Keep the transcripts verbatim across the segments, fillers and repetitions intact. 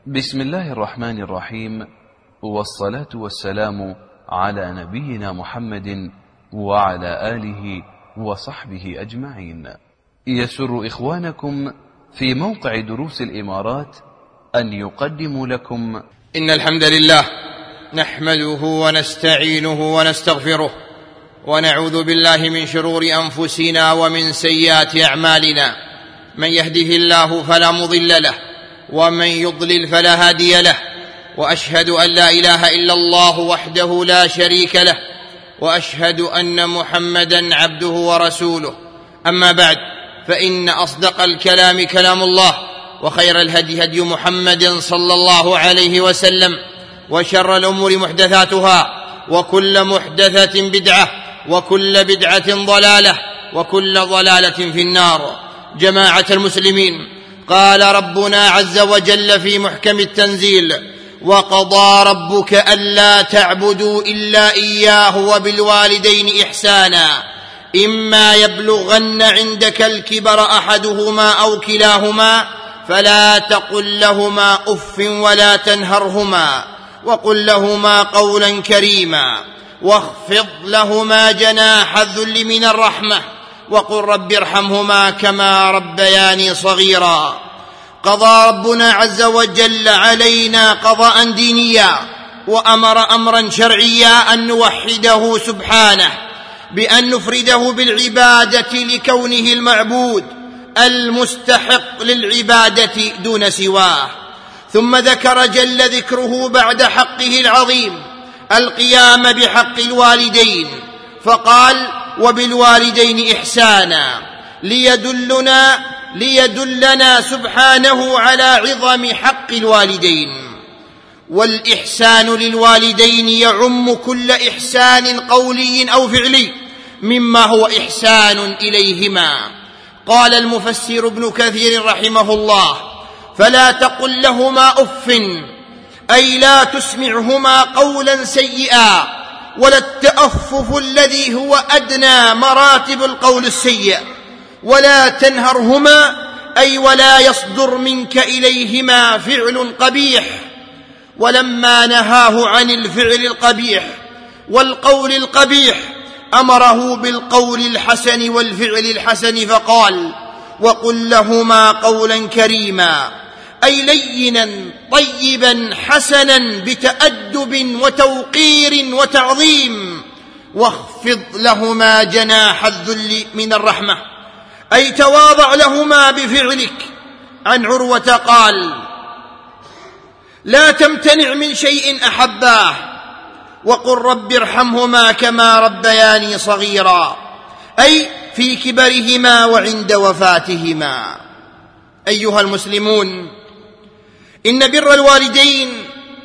بسم الله الرحمن الرحيم، والصلاة والسلام على نبينا محمد وعلى آله وصحبه أجمعين. يسر إخوانكم في موقع دروس الإمارات أن يقدموا لكم إن الحمد لله نحمده ونستعينه ونستغفره ونعوذ بالله من شرور أنفسنا ومن سيئات أعمالنا. من يهده الله فلا مضل له ومن يضلل فلا هادي له، وأشهد أن لا إله إلا الله وحده لا شريك له، وأشهد أن محمدا عبده ورسوله. أما بعد، فإن أصدق الكلام كلام الله، وخير الهدي هدي محمد صلى الله عليه وسلم، وشر الأمور محدثاتها، وكل محدثة بدعة، وكل بدعة ضلالة، وكل ضلالة في النار. جماعة المسلمين، قال ربنا عز وجل في محكم التنزيل: وقضى ربك ألا تعبدوا إلا إياه وبالوالدين إحسانا إما يبلغن عندك الكبر أحدهما أو كلاهما فلا تقل لهما أف ولا تنهرهما وقل لهما قولا كريما واخفض لهما جناح الذل من الرحمة وقل رب ارحمهما كما ربياني صغيرا. قضى ربنا عز وجل علينا قضاء دينيا، وأمر أمرا شرعيا أن نوحده سبحانه بأن نفرده بالعبادة لكونه المعبود المستحق للعبادة دون سواه. ثم ذكر جل ذكره بعد حقه العظيم القيام بحق الوالدين، فقال: وبالوالدين إحسانا، ليدلنا ليدلنا سبحانه على عظم حق الوالدين. والإحسان للوالدين يعم كل إحسان قولي أو فعلي مما هو إحسان إليهما. قال المفسر ابن كثير رحمه الله: فلا تقل لهما أف، أي لا تسمعهما قولا سيئا، ولا التأفف الذي هو أدنى مراتب القول السيء، ولا تنهرهما، أي ولا يصدر منك إليهما فعل قبيح. ولما نهاه عن الفعل القبيح والقول القبيح أمره بالقول الحسن والفعل الحسن، فقال: وقل لهما قولا كريما، أي لينا طيبا حسنا بتأدب وتوقير وتعظيم. واخفض لهما جناح الذل من الرحمة، أي تواضع لهما بفعلك. عن عروة قال: لا تمتنع من شيء أحباه، وقل رب ارحمهما كما ربياني صغيرا، أي في كبرهما وعند وفاتهما. أيها المسلمون، إن بر الوالدين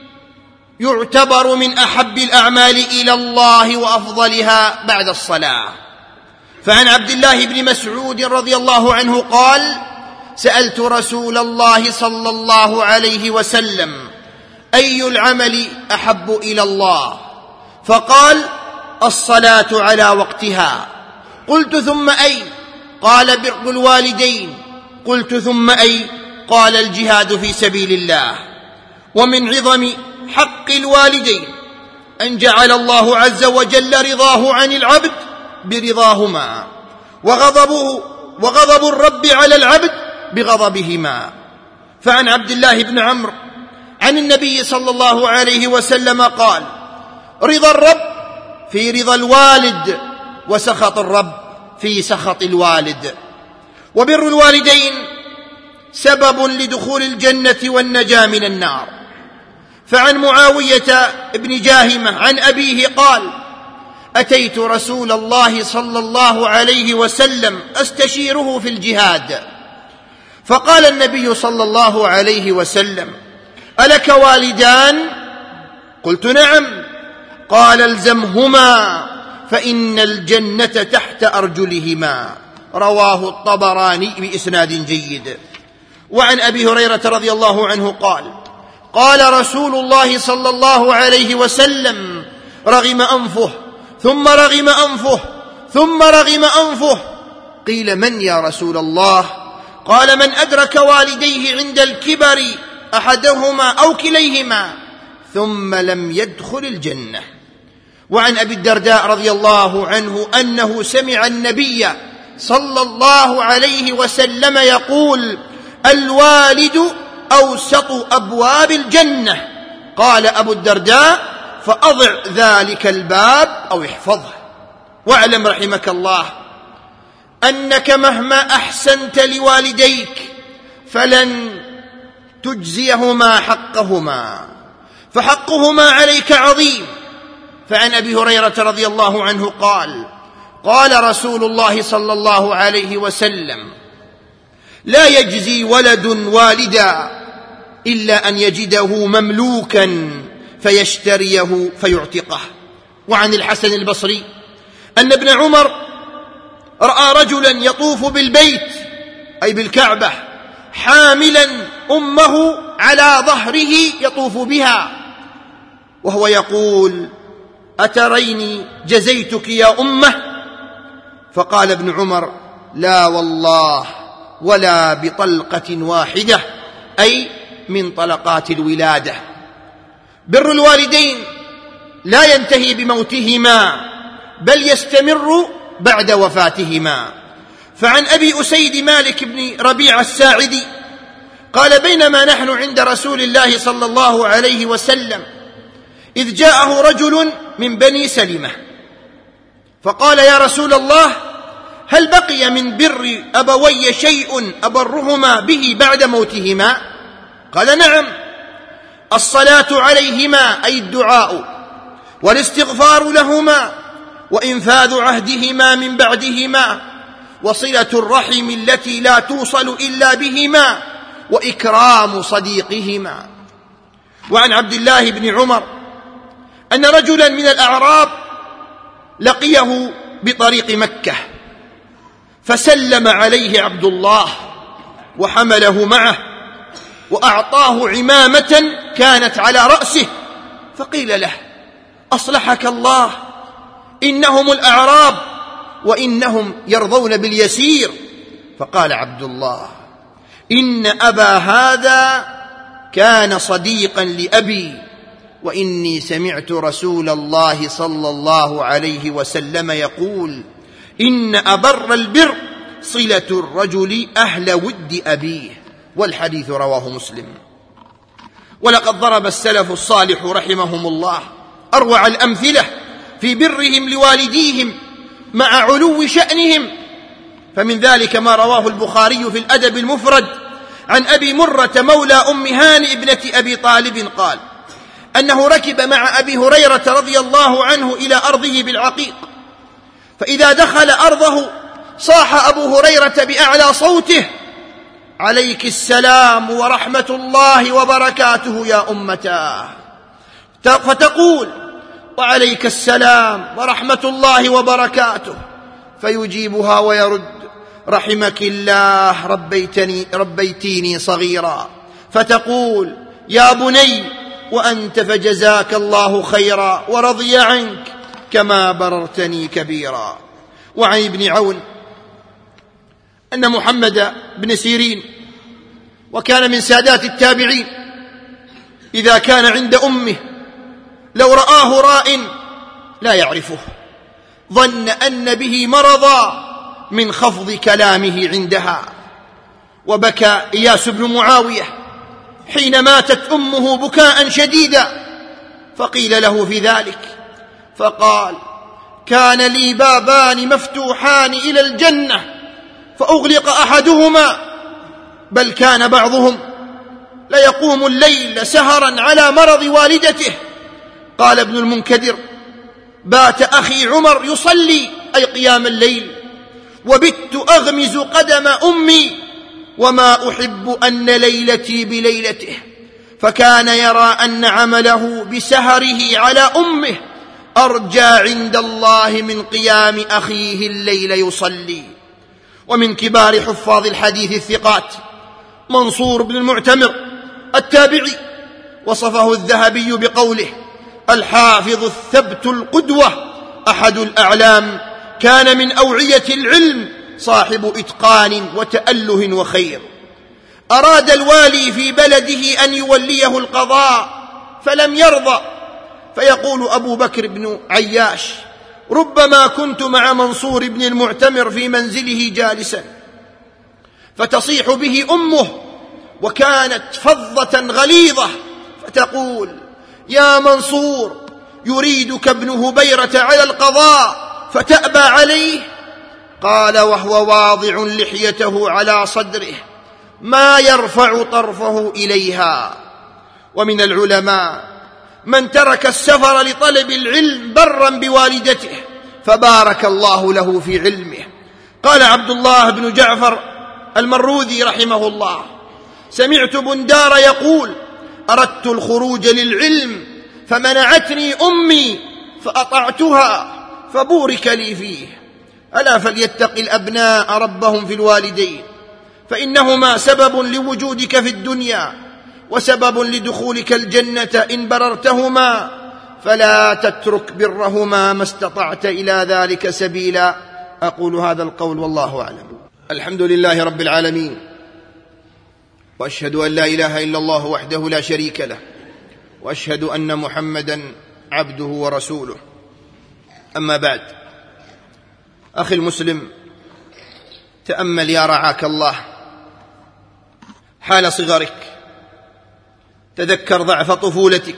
يعتبر من أحب الأعمال إلى الله وأفضلها بعد الصلاة. فعن عبد الله بن مسعود رضي الله عنه قال: سألت رسول الله صلى الله عليه وسلم: أي العمل أحب إلى الله؟ فقال: الصلاة على وقتها. قلت: ثم أي؟ قال: بر الوالدين. قلت: ثم أي؟ قال: الجهاد في سبيل الله. ومن عظم حق الوالدين أن جعل الله عز وجل رضاه عن العبد برضاهما، وغضبه وغضب الرب على العبد بغضبهما. فعن عبد الله بن عمرو عن النبي صلى الله عليه وسلم قال: رضا الرب في رضا الوالد، وسخط الرب في سخط الوالد. وبر الوالدين سبب لدخول الجنة والنجاة من النار. فعن معاوية بن جاهمة عن أبيه قال: أتيت رسول الله صلى الله عليه وسلم أستشيره في الجهاد، فقال النبي صلى الله عليه وسلم: ألك والدان؟ قلت: نعم. قال: الزمهما فإن الجنة تحت أرجلهما. رواه الطبراني بإسناد جيد. وعن أبي هريرة رضي الله عنه قال: قال رسول الله صلى الله عليه وسلم: رغم أنفه ثم رغم أنفه ثم رغم أنفه. قيل: من يا رسول الله؟ قال: من أدرك والديه عند الكبر أحدهما أو كليهما ثم لم يدخل الجنة. وعن أبي الدرداء رضي الله عنه أنه سمع النبي صلى الله عليه وسلم يقول: الوالد أوسط أبواب الجنة. قال أبو الدرداء: فأضع ذلك الباب أو احفظه. واعلم رحمك الله أنك مهما أحسنت لوالديك فلن تجزيهما حقهما، فحقهما عليك عظيم. فعن أبي هريرة رضي الله عنه قال: قال رسول الله صلى الله عليه وسلم: لا يجزي ولد والدا إلا أن يجده مملوكا فيشتريه فيعتقه. وعن الحسن البصري أن ابن عمر رأى رجلا يطوف بالبيت أي بالكعبة حاملا أمه على ظهره يطوف بها، وهو يقول: أتريني جزيتك يا أمه؟ فقال ابن عمر: لا والله، ولا بطلقة واحدة، أي من طلقات الولادة. بر الوالدين لا ينتهي بموتهما بل يستمر بعد وفاتهما. فعن أبي أسيد مالك بن ربيع الساعدي قال: بينما نحن عند رسول الله صلى الله عليه وسلم إذ جاءه رجل من بني سلمة فقال: يا رسول الله، هل بقي من بر أبوي شيء أبرهما به بعد موتهما؟ قال: نعم، الصلاة عليهما أي الدعاء، والاستغفار لهما، وإنفاذ عهدهما من بعدهما، وصلة الرحم التي لا توصل إلا بهما، وإكرام صديقهما. وعن عبد الله بن عمر أن رجلا من الأعراب لقيه بطريق مكة فسلم عليه عبد الله وحمله معه وأعطاه عمامة كانت على رأسه، فقيل له: أصلحك الله، إنهم الأعراب وإنهم يرضون باليسير. فقال عبد الله: إن أبا هذا كان صديقا لأبي، وإني سمعت رسول الله صلى الله عليه وسلم يقول: إن أبر البر صلة الرجل أهل ود أبيه. والحديث رواه مسلم. ولقد ضرب السلف الصالح رحمهم الله أروع الأمثلة في برهم لوالديهم مع علو شأنهم، فمن ذلك ما رواه البخاري في الأدب المفرد عن أبي مرة مولى أم هانئ ابنة أبي طالب قال أنه ركب مع أبي هريرة رضي الله عنه إلى أرضه بالعقيق، فإذا دخل أرضه صاح أبو هريرة بأعلى صوته: عليك السلام ورحمة الله وبركاته يا أمتاه. فتقول: وعليك السلام ورحمة الله وبركاته، فيجيبها ويرد: رحمك الله، ربيتني ربيتيني صغيرا. فتقول: يا بني وأنت فجزاك الله خيرا ورضي عنك كما بررتني كبيرا. وعن ابن عون أن محمد بن سيرين، وكان من سادات التابعين، إذا كان عند أمه لو رآه راء لا يعرفه ظن أن به مرضا من خفض كلامه عندها. وبكى إياس بن معاوية حين ماتت أمه بكاء شديدا، فقيل له في ذلك فقال: كان لي بابان مفتوحان إلى الجنة فأغلق أحدهما، بل كان بعضهم ليقوم الليل سهرا على مرض والدته. قال ابن المنكدر: بات أخي عمر يصلي أي قيام الليل، وبت أغمز قدم أمي وما أحب أن ليلتي بليلته، فكان يرى أن عمله بسهره على أمه أرجى عند الله من قيام أخيه الليل يصلي. ومن كبار حفاظ الحديث الثقات منصور بن المعتمر التابعي، وصفه الذهبي بقوله: الحافظ الثبت القدوة، أحد الأعلام، كان من أوعية العلم، صاحب إتقان وتأله وخير. أراد الوالي في بلده أن يوليه القضاء فلم يرضى، فيقول أبو بكر بن عياش: ربما كنت مع منصور بن المعتمر في منزله جالسا، فتصيح به أمه وكانت فظة غليظة، فتقول: يا منصور، يريدك ابن هبيرة على القضاء فتأبى عليه. قال وهو واضع لحيته على صدره: ما يرفع طرفه إليها. ومن العلماء من ترك السفر لطلب العلم برا بوالدته فبارك الله له في علمه. قال عبد الله بن جعفر المروذي رحمه الله: سمعت بندار يقول: أردت الخروج للعلم فمنعتني أمي فأطعتها فبورك لي فيه. ألا فليتق الأبناء ربهم في الوالدين، فإنهما سبب لوجودك في الدنيا وسبب لدخولك الجنة إن بررتهما، فلا تترك برهما ما استطعت إلى ذلك سبيلا. أقول هذا القول والله أعلم. الحمد لله رب العالمين، وأشهد أن لا إله إلا الله وحده لا شريك له، وأشهد أن محمدا عبده ورسوله. أما بعد، أخي المسلم، تأمل يا رعاك الله حال صغرك، تذكر ضعف طفولتك،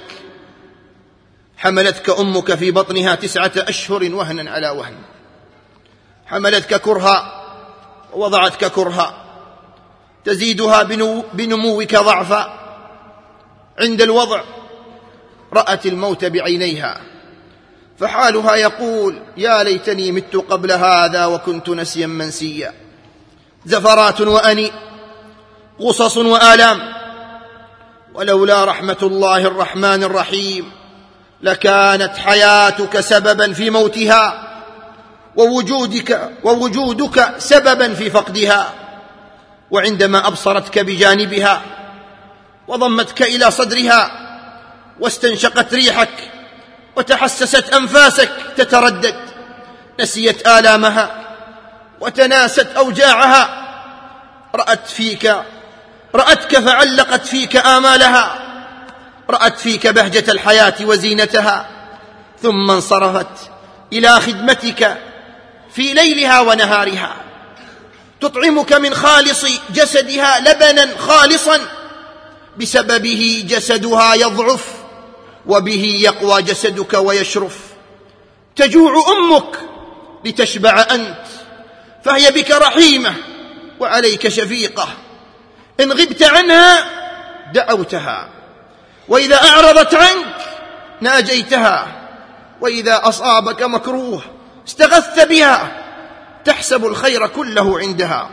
حملتك أمك في بطنها تسعة أشهر وهنا على وهن، حملتك كرها ووضعتك كرها، تزيدها بنموك ضعفا. عند الوضع رأت الموت بعينيها، فحالها يقول: يا ليتني مت قبل هذا وكنت نسيا منسيا. زفرات وأني، قصص وآلام، ولولا رحمة الله الرحمن الرحيم لكانت حياتك سببا في موتها، ووجودك, ووجودك سببا في فقدها. وعندما أبصرتك بجانبها وضمتك إلى صدرها واستنشقت ريحك وتحسست أنفاسك تتردد، نسيت آلامها وتناست أوجاعها، رأت فيك رأتك فعلقت فيك آمالها، رأت فيك بهجة الحياة وزينتها، ثم انصرفت إلى خدمتك في ليلها ونهارها، تطعمك من خالص جسدها لبنا خالصا، بسببه جسدها يضعف وبه يقوى جسدك ويشرف. تجوع أمك لتشبع أنت، فهي بك رحيمة وعليك شفيقة. إن غبت عنها دعوتها، وإذا أعرضت عنك ناجيتها، وإذا أصابك مكروه استغثت بها، تحسب الخير كله عندها،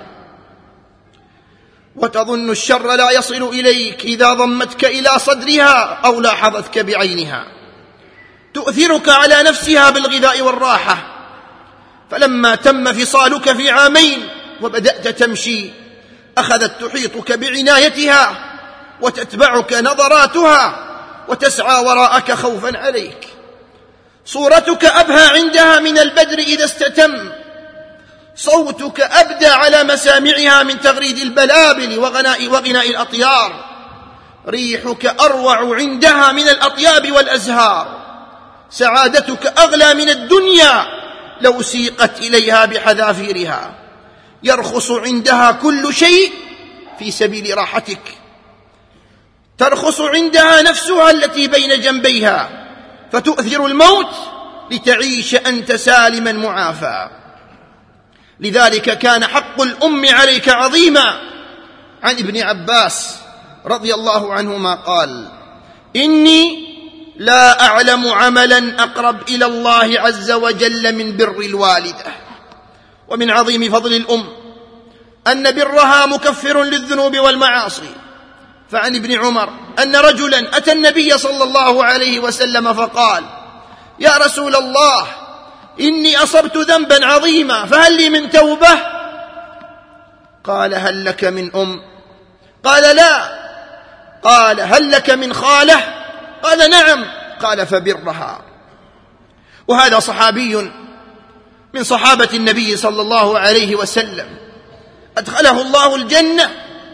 وتظن الشر لا يصل إليك إذا ضمتك إلى صدرها أو لاحظتك بعينها. تؤثرك على نفسها بالغذاء والراحة، فلما تم فصالك في عامين وبدأت تمشي أخذت تحيطك بعنايتها وتتبعك نظراتها وتسعى وراءك خوفا عليك. صورتك أبهى عندها من البدر إذا استتم، صوتك أبدى على مسامعها من تغريد البلابل وغناء, وغناء الأطيار، ريحك أروع عندها من الأطياب والأزهار، سعادتك أغلى من الدنيا لو سيقت إليها بحذافيرها، يرخص عندها كل شيء في سبيل راحتك، ترخص عندها نفسها التي بين جنبيها، فتؤثر الموت لتعيش أنت سالما معافى. لذلك كان حق الأم عليك عظيما. عن ابن عباس رضي الله عنهما قال: إني لا أعلم عملا أقرب إلى الله عز وجل من بر الوالدة. ومن عظيم فضل الأم أن برها مكفر للذنوب والمعاصي. فعن ابن عمر أن رجلا أتى النبي صلى الله عليه وسلم فقال: يا رسول الله، إني أصبت ذنبا عظيما فهل لي من توبة؟ قال: هل لك من أم؟ قال: لا. قال: هل لك من خالة؟ قال: نعم. قال: فبرها. وهذا صحابي من صحابة النبي صلى الله عليه وسلم أدخله الله الجنة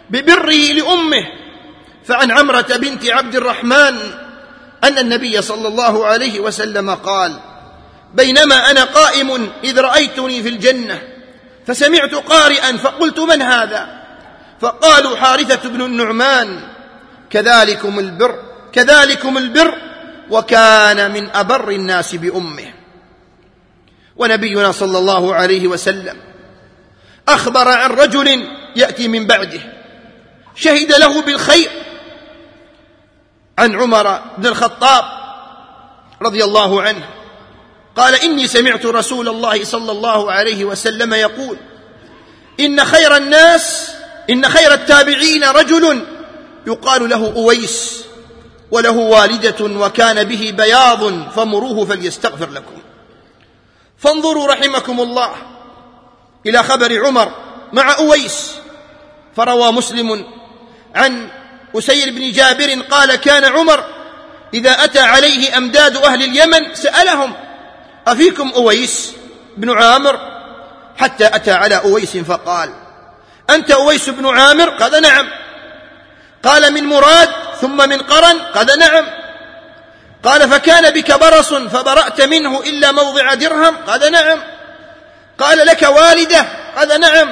ببره لأمه. فعن عمرة بنت عبد الرحمن أن النبي صلى الله عليه وسلم قال: بينما أنا قائم إذ رأيتني في الجنة فسمعت قارئا فقلت: من هذا؟ فقالوا: حارثة بن النعمان. كذلكم البر كذلكم البر وكان من أبر الناس بأمه. ونبينا صلى الله عليه وسلم أخبر عن رجل يأتي من بعده شهد له بالخير، عن عمر بن الخطاب رضي الله عنه قال: إني سمعت رسول الله صلى الله عليه وسلم يقول: إن خير الناس إن خير التابعين رجل يقال له أويس، وله والدة وكان به بياض فمروه فليستغفر لكم. فانظروا رحمكم الله إلى خبر عمر مع أويس. فروى مسلم عن أسير بن جابر قال: كان عمر إذا أتى عليه أمداد أهل اليمن سألهم: أفيكم أويس بن عامر؟ حتى أتى على أويس فقال: أنت أويس بن عامر؟ قال: نعم. قال: من مراد ثم من قرن؟ قال: نعم. قال: فكان بك برص فبرأت منه إلا موضع درهم؟ قال: نعم. قال: لك والدة؟ قال: نعم.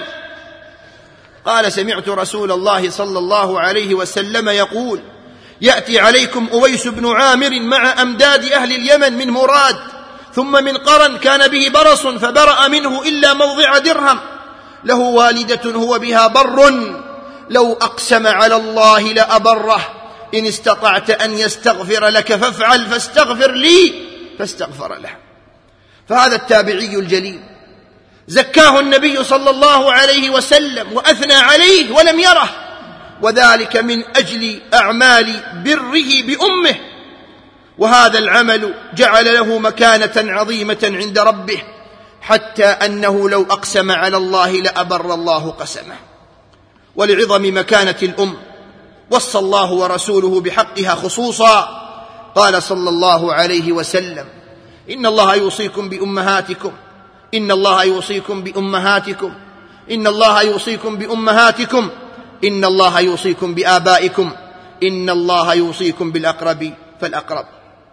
قال: سمعت رسول الله صلى الله عليه وسلم يقول: يأتي عليكم أويس بن عامر مع أمداد أهل اليمن من مراد ثم من قرن كان به برص فبرأ منه إلا موضع درهم، له والدة هو بها بر، لو أقسم على الله لأبره، إن استطعت أن يستغفر لك فافعل، فاستغفر لي فاستغفر له. فهذا التابعي الجليل زكاه النبي صلى الله عليه وسلم وأثنى عليه ولم يره، وذلك من أجل أعمال بره بأمه، وهذا العمل جعل له مكانة عظيمة عند ربه، حتى أنه لو أقسم على الله لأبر الله قسمه. ولعظم مكانة الأم وصى الله ورسوله بحقها خصوصا. قال صلى الله عليه وسلم: إن الله يوصيكم بأمهاتكم إن الله يوصيكم بأمهاتكم إن الله يوصيكم بأمهاتكم إن الله يوصيكم بآبائكم إن الله يوصيكم بالأقرب فالأقرب.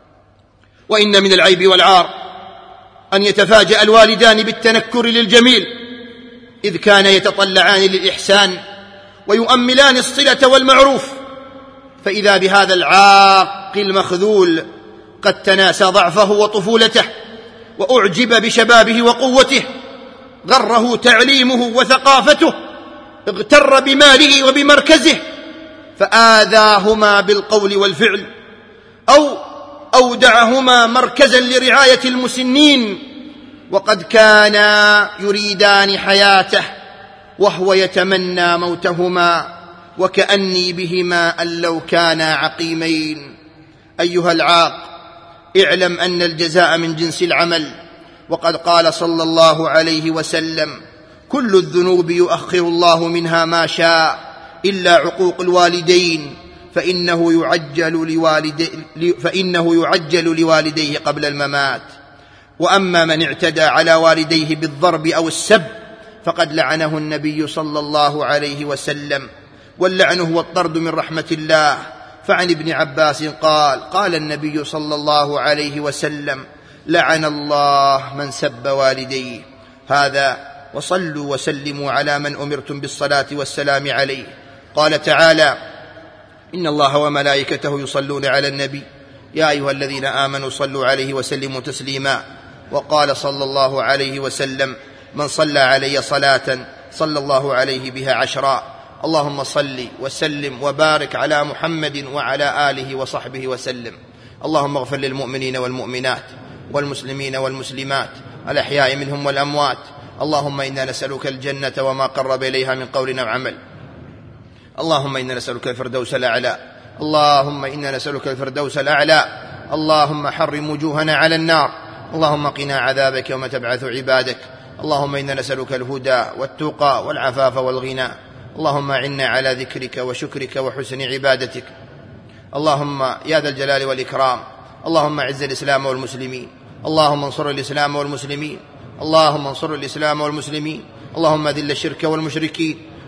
وإن من العيب والعار أن يتفاجأ الوالدان بالتنكر للجميل، إذ كان يتطلعان للإحسان ويؤملان الصلة والمعروف، فإذا بهذا العاق المخذول قد تناسى ضعفه وطفولته، وأعجب بشبابه وقوته، غره تعليمه وثقافته، اغتر بماله وبمركزه، فآذاهما بالقول والفعل، أو أودعهما مركزا لرعاية المسنين، وقد كانا يريدان حياته وهو يتمنى موتهما، وكأني بهما أن لو كانا عقيمين. أيها العاق، اعلم أن الجزاء من جنس العمل، وقد قال صلى الله عليه وسلم: كل الذنوب يؤخر الله منها ما شاء إلا عقوق الوالدين، فإنه يعجل لوالديه, فإنه يعجل لوالديه قبل الممات. وأما من اعتدى على والديه بالضرب أو السب فقد لعنه النبي صلى الله عليه وسلم، واللعن هو الطرد من رحمة الله. فعن ابن عباس قال: قال النبي صلى الله عليه وسلم: لعن الله من سب والديه. هذا وصلوا وسلموا على من أمرتم بالصلاة والسلام عليه. قال تعالى: إن الله وملائكته يصلون على النبي يا أيها الذين آمنوا صلوا عليه وسلموا تسليما. وقال صلى الله عليه وسلم: من صلى علي صلاة صلى الله عليه بها عشرا. اللهم صل وسلم وبارك على محمد وعلى آله وصحبه وسلم. اللهم اغفر للمؤمنين والمؤمنات والمسلمين والمسلمات الأحياء منهم والأموات. اللهم إنا نسألك الجنة وما قرب إليها من قول أو عمل. اللهم إنا نسألك الفردوس الأعلى. اللهم إنا نسألك الفردوس الأعلى. اللهم حرم وجوهنا على النار. اللهم قنا عذابك يوم تبعث عبادك. اللهم إنا نسألك الهدى والتقى والعفاف والغنى. اللهم أعنا على ذكرك وشكرك وحسن عبادتك. اللهم يا ذا الجلال والإكرام، اللهم أعز الإسلام والمسلمين. اللهم انصر الإسلام والمسلمين. اللهم انصر الإسلام والمسلمين. اللهم ذل الشرك والمشركين.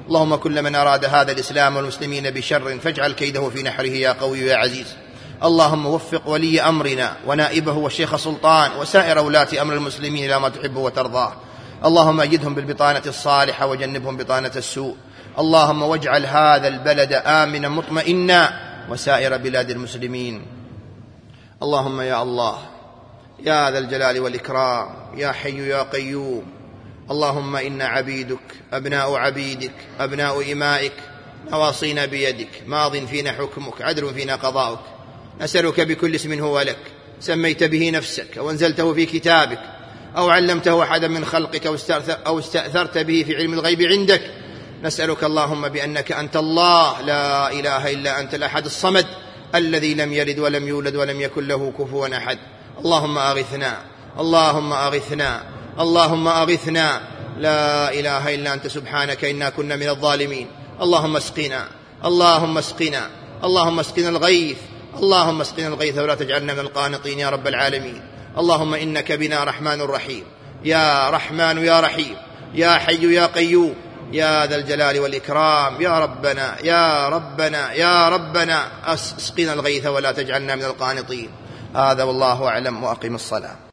اللهم كل من أراد هذا الإسلام والمسلمين بشر فاجعل كيده في نحره يا قوي يا عزيز. اللهم وفق ولي أمرنا ونائبه والشيخ سلطان وسائر ولاة أمر المسلمين إلى ما تحب وترضاه. اللهم أجدهم بالبطانة الصالحة وجنبهم بطانة السوء. اللهم واجعل هذا البلد آمنا مطمئنا وسائر بلاد المسلمين. اللهم يا الله يا ذا الجلال والإكرام يا حي يا قيوم، اللهم إن عبيدك أبناء عبيدك أبناء إمائك نواصينا بيدك، ماض فينا حكمك، عدل فينا قضاؤك. نسألك بكل اسم هو لك سميت به نفسك أو أنزلته في كتابك أو علمته أحدا من خلقك أو استأثرت به في علم الغيب عندك. نسألك اللهم بأنك أنت الله لا إله إلا أنت الأحد الصمد الذي لم يلد ولم يولد ولم يكن له كفوا أحد. اللهم أغثنا اللهم أغثنا اللهم أغثنا، لا إله إلا أنت سبحانك إنا كنا من الظالمين. اللهم اسقنا اللهم اسقنا اللهم اسقنا الغيث اللهم اسقنا الغيث ولا تجعلنا من القانطين يا رب العالمين. اللهم إنك بنا رحمن رحيم، يا رحمن يا رحيم يا حي يا قيوم يا ذا الجلال والإكرام. يا ربنا يا ربنا يا ربنا اسقنا الغيث ولا تجعلنا من القانطين. هذا والله أعلم، وأقم الصلاة.